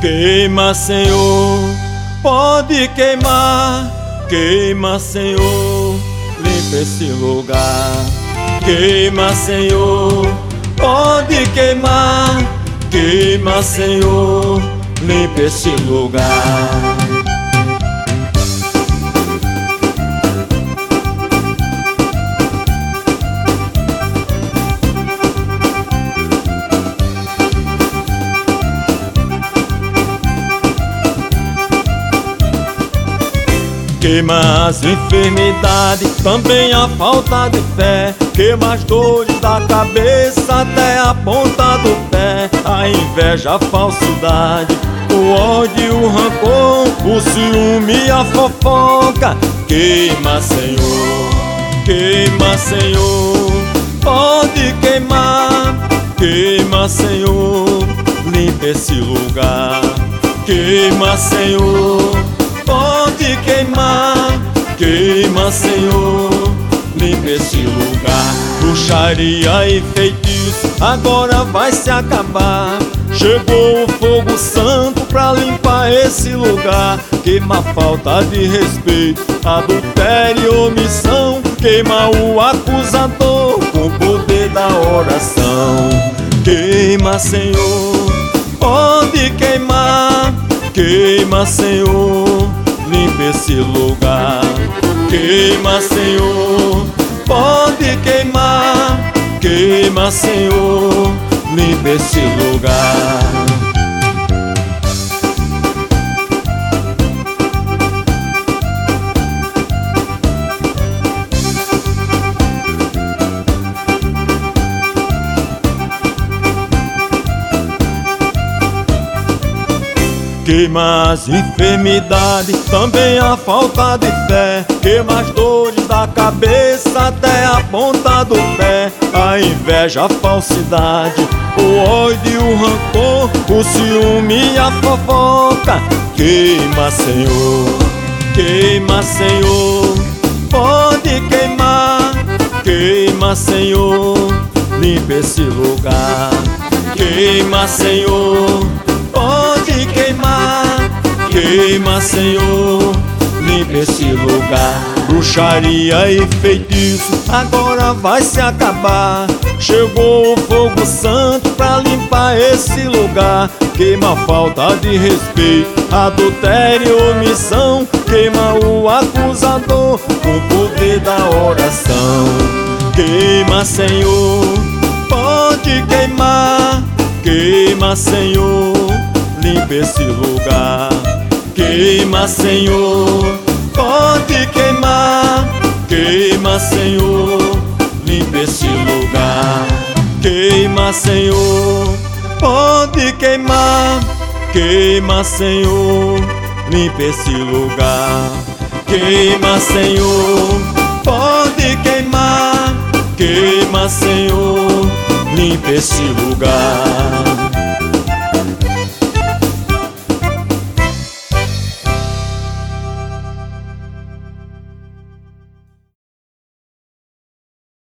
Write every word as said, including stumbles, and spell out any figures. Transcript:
Queima, Senhor, pode queimar. Queima, Senhor, limpa esse lugar. Queima, Senhor, pode queimar. Queima, Senhor, limpa esse lugar. Queima as enfermidades, também a falta de fé. Queima as dores da cabeça até a ponta do pé. A inveja, a falsidade, o ódio, o rancor, o ciúme e a fofoca. Queima, Senhor, queima, Senhor, pode queimar. Queima, Senhor, limpa esse lugar. Queima, Senhor, pode queimar. Queima, Senhor, limpa esse lugar. Bruxaria e feitiço agora vai se acabar. Chegou o fogo santo pra limpar esse lugar. Queima a falta de respeito, adultério e omissão. Queima o acusador com o poder da oração. Queima, Senhor, pode queimar. Queima, Senhor, limpa esse lugar. Queima, Senhor, pode queimar. Queima, Senhor, limpa esse lugar. Queima as enfermidades, também a falta de fé. Queima as dores da cabeça até a ponta do pé. A inveja, a falsidade, o ódio, o rancor, o ciúme e a fofoca. Queima, Senhor, queima, Senhor, pode queimar. Queima, Senhor, limpa esse lugar. Queima, Senhor, pode queimar. Queima, Senhor, limpa esse lugar. Bruxaria e feitiço agora vai se acabar. Chegou o fogo santo pra limpar esse lugar. Queima a falta de respeito, adultério e omissão. Queima o acusador com o poder da oração. Queima, Senhor, pode queimar. Queima, Senhor, limpa esse lugar. Queima, Senhor, pode queimar. Queima, Senhor, limpa esse lugar. Queima, Senhor, pode queimar. Queima, Senhor, limpa esse lugar. Queima, Senhor, pode queimar. Queima, Senhor, limpa esse lugar.